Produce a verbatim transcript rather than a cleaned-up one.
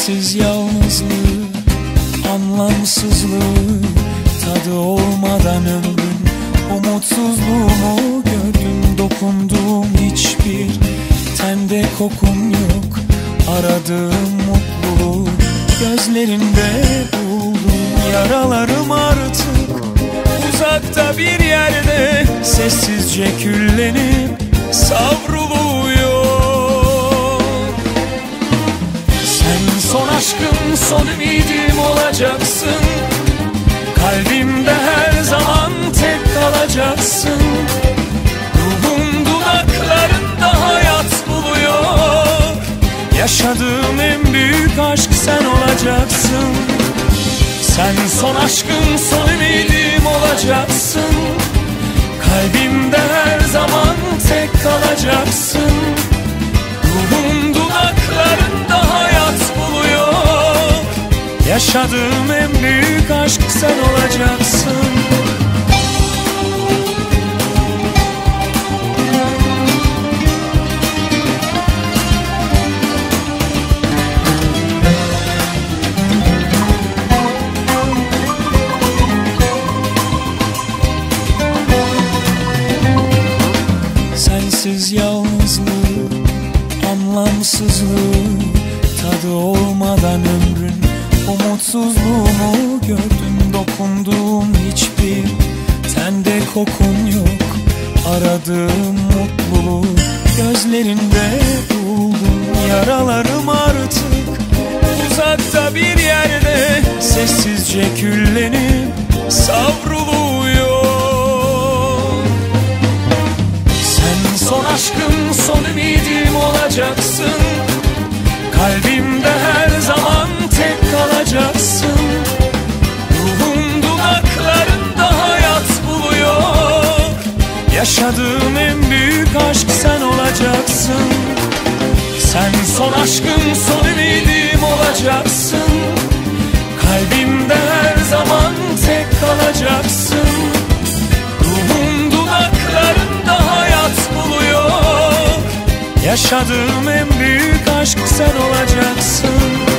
Sensiz yalnızlığı, anlamsızlığı, tadı olmadan ömrün umutsuzluğumu gördüm. Dokundum hiçbir tende kokun yok, aradığım mutluluğu gözlerinde buldum. Yaralarım artık uzakta bir yerde, sessizce küllenip savruluyor. Sen son aşkım, son ümidim olacaksın. Kalbimde her zaman tek kalacaksın. Ruhum dudaklarında hayat buluyor. Yaşadığım en büyük aşk sen olacaksın. Sen son aşkım, son ümidim olacaksın. Kalbimde her zaman tek kalacaksın. Ruhum dudaklarında hayat buluyor. Yaşadığım en büyük aşk sen olacaksın. Sensiz yalnızlığı, anlamsızlığı, tadı olmadan ömrün umutsuzluğumu gördüm. Dokundum hiçbir tende kokun yok, aradığım mutluluğu gözlerinde buldum. Yaralarım artık uzakta bir yerde, sessizce küllenip savruluyor. Son aşkım, son ümidim olacaksın. Kalbimde her zaman tek kalacaksın. Ruhum dudaklarında hayat buluyor. Yaşadığım en büyük aşk sen olacaksın. Sen son aşkım, son ümidim olacaksın. Kalbimde her zaman tek kalacaksın. Ruhum dudaklarında hayat buluyor. Yaşadığım en büyük aşk sen olacaksın.